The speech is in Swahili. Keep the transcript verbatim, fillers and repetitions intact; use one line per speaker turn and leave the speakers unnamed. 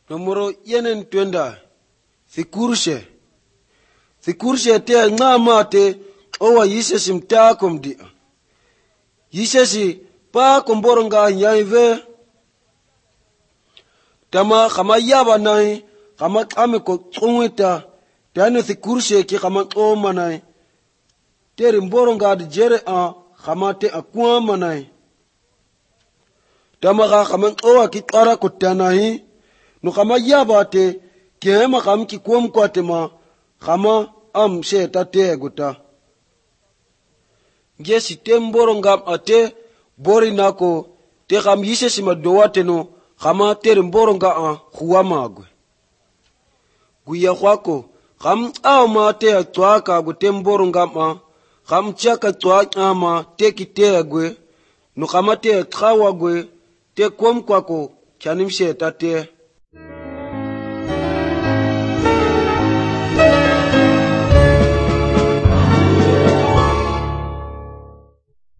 Nomoro yenen twenda. Thikurshe. Thikurshe te ngama te owa yisesi mtako mdia. Yisesi pa komboronga nyaive. Tama kama yaba nai kama kame ko tsungweta. Tano thikurshe ki kama oma nai. Teri mboronga di jere a kama te akuama nai. Tama kama owa ki kara kutana hi. No kama yaba te kihema kama ki kuam kwa tema kama am she ta te guta. Gesi te mboronga ate bori nako te kam yise sima doate no kama te mboronga a huama agwe. Guya kwako kam au ma te atwaka agwe te mboronga ma kam chaka twaka ama te ki te agwe no kama te kawa agwe te kuam kwako chanimshe ta te.